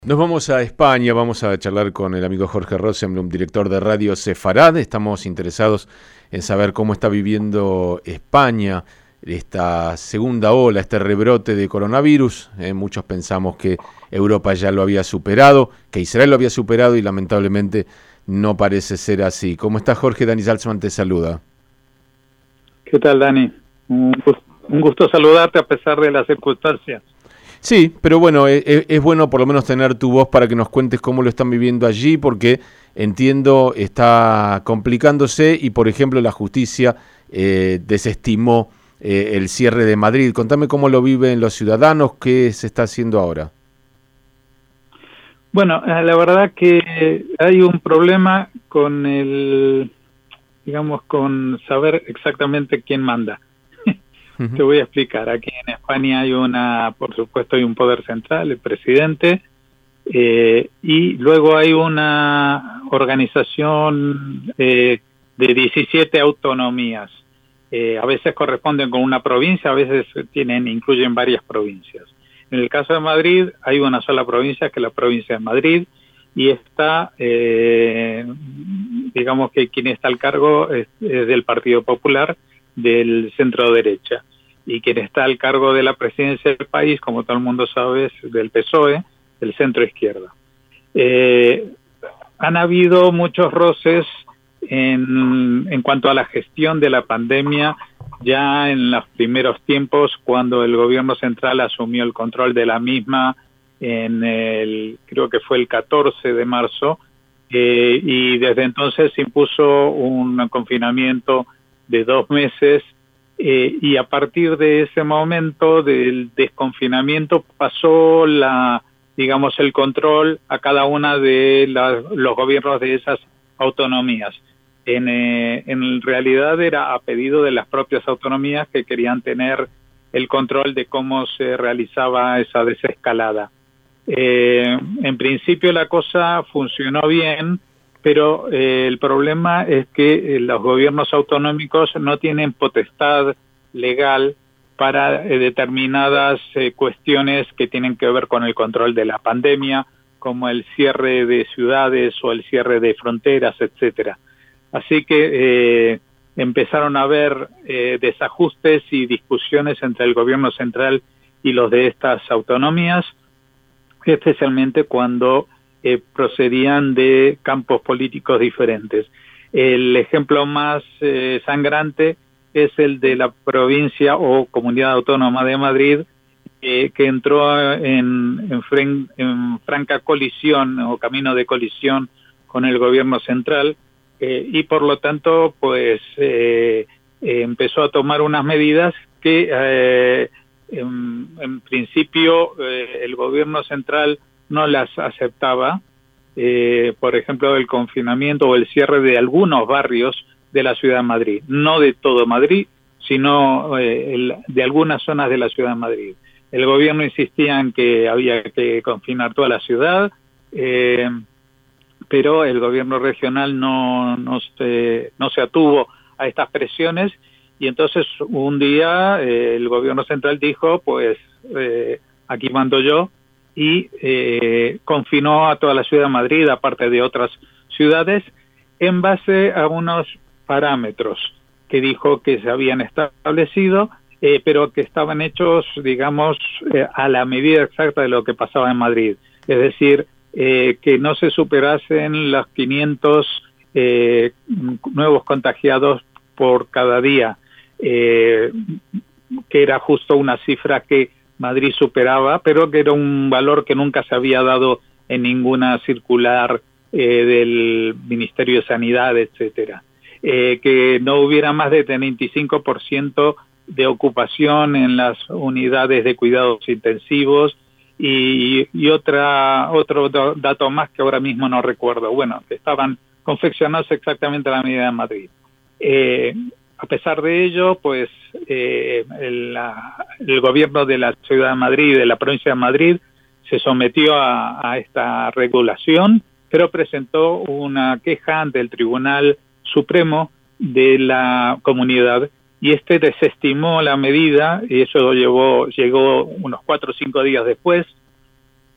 Nos vamos a España, vamos a charlar con el amigo Jorge Rosenblum, director de Radio Sefarad. Estamos interesados en saber cómo está viviendo España esta segunda ola, este rebrote de coronavirus. Muchos pensamos que Europa ya lo había superado, que Israel lo había superado y lamentablemente no parece ser así. ¿Cómo está Jorge? Dani Salzman te saluda. ¿Qué tal, Dani? Un gusto saludarte a pesar de las circunstancias. Sí, pero bueno, es bueno por lo menos tener tu voz para que nos cuentes cómo lo están viviendo allí, porque entiendo está complicándose y, por ejemplo, la justicia desestimó el cierre de Madrid. Contame cómo lo viven los ciudadanos, qué se está haciendo ahora. Bueno, la verdad que hay un problema con con saber exactamente quién manda. Te voy a explicar. Aquí en España hay por supuesto hay un poder central, el presidente, y luego hay una organización de 17 autonomías. A veces corresponden con una provincia, a veces incluyen varias provincias. En el caso de Madrid hay una sola provincia, que es la provincia de Madrid, y está, digamos que quien está al cargo es del Partido Popular, del centro derecha, y quien está al cargo de la presidencia del país, como todo el mundo sabe, es del PSOE, del centro izquierda. Han habido muchos roces en cuanto a la gestión de la pandemia ya en los primeros tiempos, cuando el gobierno central asumió el control de la misma creo que fue el 14 de marzo, y desde entonces se impuso un confinamiento de 2 meses, y a partir de ese momento del desconfinamiento pasó el control a cada una de los gobiernos de esas autonomías. En realidad era a pedido de las propias autonomías, que querían tener el control de cómo se realizaba esa desescalada. En principio la cosa funcionó bien, pero el problema es que los gobiernos autonómicos no tienen potestad legal para determinadas cuestiones que tienen que ver con el control de la pandemia, como el cierre de ciudades o el cierre de fronteras, etcétera. Así que empezaron a haber desajustes y discusiones entre el gobierno central y los de estas autonomías, especialmente cuando procedían de campos políticos diferentes. El ejemplo más sangrante es el de la provincia o comunidad autónoma de Madrid, que entró en franca colisión o camino de colisión con el gobierno central, y por lo tanto pues empezó a tomar unas medidas que en principio el gobierno central no las aceptaba, por ejemplo el confinamiento o el cierre de algunos barrios de la ciudad de Madrid, no de todo Madrid, sino de algunas zonas de la ciudad de Madrid. El gobierno insistía en que había que confinar toda la ciudad, pero el gobierno regional no se atuvo a estas presiones, y entonces un día el gobierno central dijo, pues aquí mando yo, y confinó a toda la ciudad de Madrid, aparte de otras ciudades, en base a unos parámetros que dijo que se habían establecido, pero que estaban hechos, digamos, a la medida exacta de lo que pasaba en Madrid. Es decir, que no se superasen los 500 nuevos contagiados por cada día, que era justo una cifra que Madrid superaba, pero que era un valor que nunca se había dado en ninguna circular del Ministerio de Sanidad, etcétera. Que no hubiera más de 35% de ocupación en las unidades de cuidados intensivos, y otro dato más que ahora mismo no recuerdo. Bueno, que estaban confeccionados exactamente a la medida de Madrid. A pesar de ello, pues el gobierno de la ciudad de Madrid, de la provincia de Madrid, se sometió a esta regulación, pero presentó una queja ante el Tribunal Supremo de la comunidad, y desestimó la medida, y eso llegó unos 4 o 5 días después,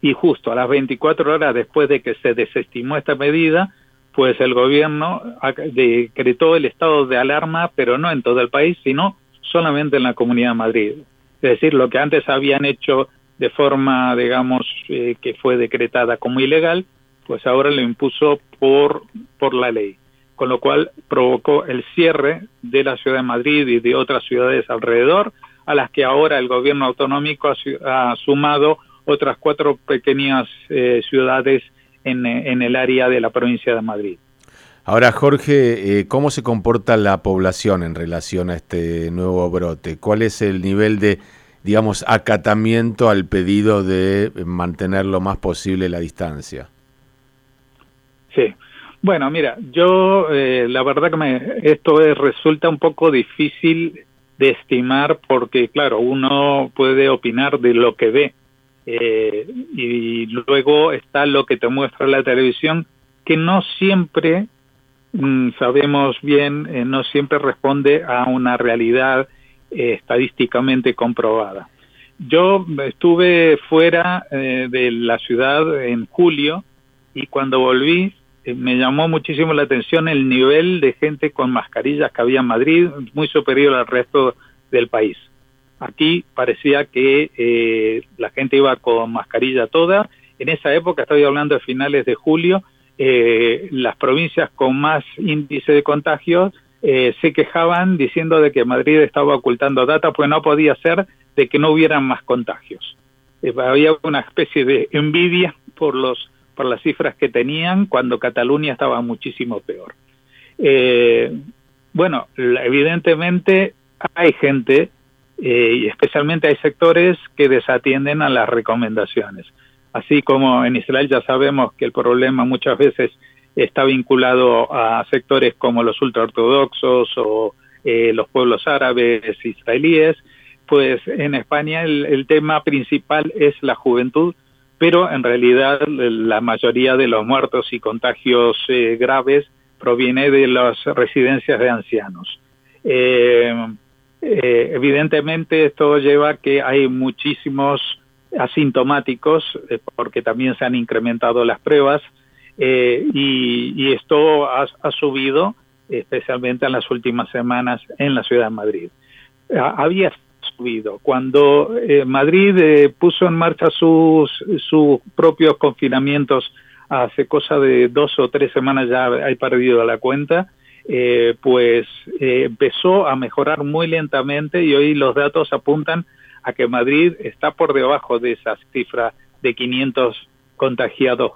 y justo a las 24 horas después de que se desestimó esta medida, pues el gobierno decretó el estado de alarma, pero no en todo el país, sino solamente en la Comunidad de Madrid. Es decir, lo que antes habían hecho de forma, digamos, que fue decretada como ilegal, pues ahora lo impuso por la ley, con lo cual provocó el cierre de la ciudad de Madrid y de otras ciudades alrededor, a las que ahora el gobierno autonómico ha sumado otras 4 pequeñas ciudades en el área de la provincia de Madrid. Ahora, Jorge, ¿cómo se comporta la población en relación a este nuevo brote? ¿Cuál es el nivel de, digamos, acatamiento al pedido de mantener lo más posible la distancia? Sí. Bueno, mira, yo la verdad que esto resulta un poco difícil de estimar porque, claro, uno puede opinar de lo que ve y luego está lo que te muestra la televisión, que no siempre, sabemos bien, no siempre responde a una realidad estadísticamente comprobada. Yo estuve fuera de la ciudad en julio y cuando volví me llamó muchísimo la atención el nivel de gente con mascarillas que había en Madrid, muy superior al resto del país. Aquí parecía que la gente iba con mascarilla toda. En esa época, estoy hablando de finales de julio, las provincias con más índice de contagios se quejaban diciendo de que Madrid estaba ocultando datos, pues no podía ser de que no hubieran más contagios. Había una especie de envidia por las cifras que tenían cuando Cataluña estaba muchísimo peor. Bueno, evidentemente hay gente, y especialmente hay sectores que desatienden a las recomendaciones. Así como en Israel ya sabemos que el problema muchas veces está vinculado a sectores como los ultraortodoxos o los pueblos árabes israelíes, pues en España el tema principal es la juventud, pero en realidad la mayoría de los muertos y contagios graves proviene de las residencias de ancianos. Evidentemente esto lleva a que hay muchísimos asintomáticos, porque también se han incrementado las pruebas, y esto ha subido especialmente en las últimas semanas en la ciudad de Madrid. Había subido cuando Madrid puso en marcha sus propios confinamientos hace cosa de 2 o 3 semanas, ya he perdido la cuenta, pues empezó a mejorar muy lentamente y hoy los datos apuntan a que Madrid está por debajo de esas cifras de 500 contagiados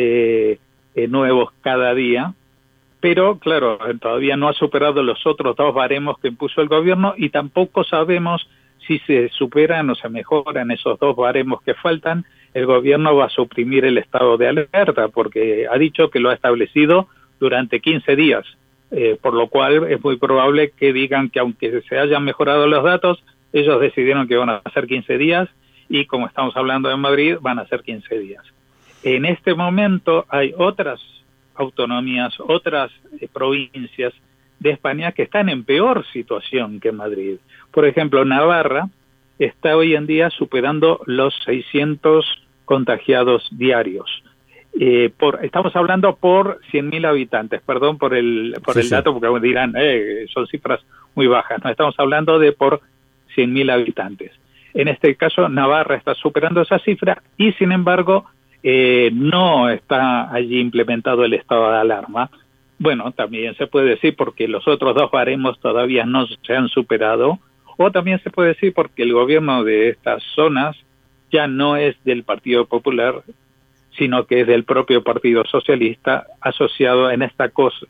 nuevos cada día, pero claro, todavía no ha superado los otros 2 baremos que impuso el gobierno y tampoco sabemos si se superan o se mejoran esos 2 baremos que faltan. El gobierno va a suprimir el estado de alerta porque ha dicho que lo ha establecido durante 15 días, por lo cual es muy probable que digan que aunque se hayan mejorado los datos, ellos decidieron que van a ser 15 días y como estamos hablando de Madrid, van a ser 15 días. En este momento hay otras autonomías, otras provincias de España que están en peor situación que Madrid. Por ejemplo, Navarra está hoy en día superando los 600 contagiados diarios. Estamos hablando por 100.000 habitantes, perdón por el dato, porque dirán, son cifras muy bajas. No, estamos hablando de por 100.000 habitantes. En este caso, Navarra está superando esa cifra y, sin embargo, no está allí implementado el estado de alarma. Bueno, también se puede decir porque los otros 2 baremos todavía no se han superado, o también se puede decir porque el gobierno de estas zonas ya no es del Partido Popular, sino que es del propio Partido Socialista, asociado en esta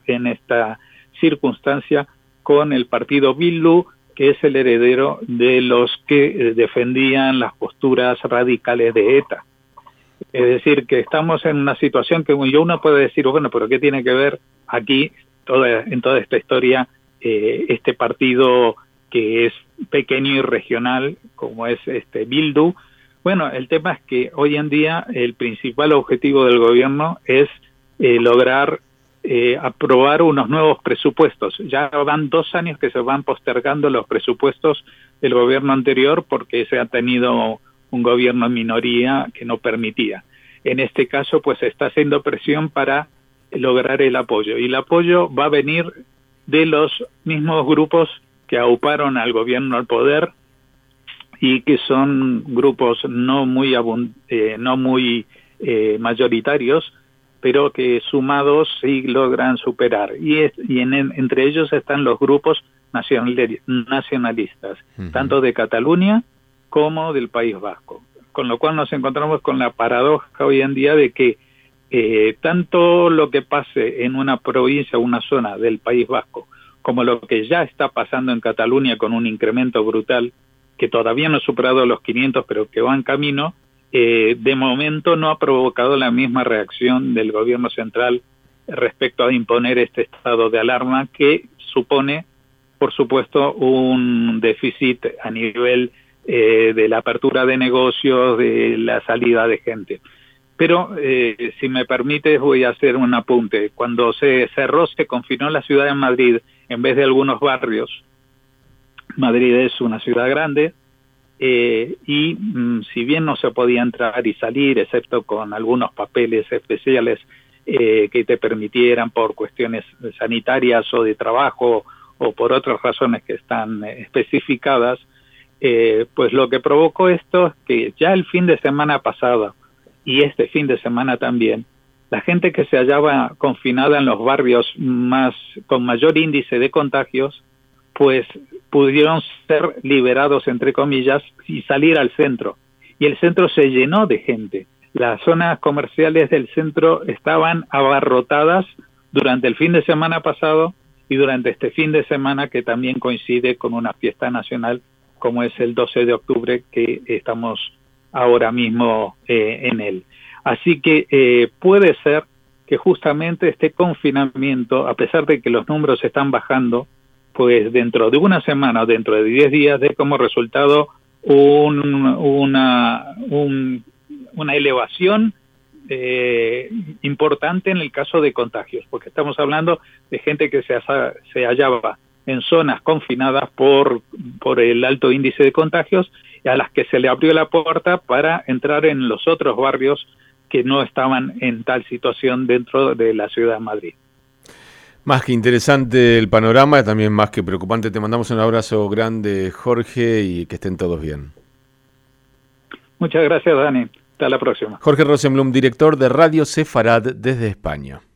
circunstancia con el partido Bildu, que es el heredero de los que defendían las posturas radicales de ETA. Es decir, que estamos en una situación que uno puede decir, bueno, pero ¿qué tiene que ver aquí en toda esta historia este partido que es pequeño y regional como es Bildu? Bueno, el tema es que hoy en día el principal objetivo del gobierno es lograr aprobar unos nuevos presupuestos. Ya van 2 años que se van postergando los presupuestos del gobierno anterior porque se ha tenido un gobierno en minoría que no permitía. En este caso, pues se está haciendo presión para lograr el apoyo. Y el apoyo va a venir de los mismos grupos que auparon al gobierno al poder y que son grupos no muy mayoritarios, pero que sumados sí logran superar. Entre ellos están los grupos nacionalistas, tanto de Cataluña como del País Vasco. Con lo cual nos encontramos con la paradoja hoy en día de que tanto lo que pase en una provincia o una zona del País Vasco, como lo que ya está pasando en Cataluña con un incremento brutal, que todavía no ha superado los 500, pero que va en camino, de momento no ha provocado la misma reacción del gobierno central respecto a imponer este estado de alarma, que supone, por supuesto, un déficit a nivel de la apertura de negocios, de la salida de gente. Pero, si me permites, voy a hacer un apunte. Cuando se cerró, se confinó la ciudad de Madrid, en vez de algunos barrios. Madrid es una ciudad grande, y si bien no se podía entrar y salir, excepto con algunos papeles especiales que te permitieran por cuestiones sanitarias o de trabajo o por otras razones que están especificadas, pues lo que provocó esto es que ya el fin de semana pasado y este fin de semana también, la gente que se hallaba confinada en los barrios con mayor índice de contagios, pues pudieron ser liberados, entre comillas, y salir al centro. Y el centro se llenó de gente. Las zonas comerciales del centro estaban abarrotadas durante el fin de semana pasado y durante este fin de semana, que también coincide con una fiesta nacional como es el 12 de octubre, que estamos ahora mismo en él. Así que puede ser que justamente este confinamiento, a pesar de que los números están bajando, pues dentro de una semana o dentro de 10 días dé como resultado una elevación importante en el caso de contagios, porque estamos hablando de gente que se hallaba en zonas confinadas por el alto índice de contagios, y a las que se le abrió la puerta para entrar en los otros barrios que no estaban en tal situación dentro de la ciudad de Madrid. Más que interesante el panorama, también más que preocupante. Te mandamos un abrazo grande, Jorge, y que estén todos bien. Muchas gracias, Dani. Hasta la próxima. Jorge Rosenblum, director de Radio Sefarad desde España.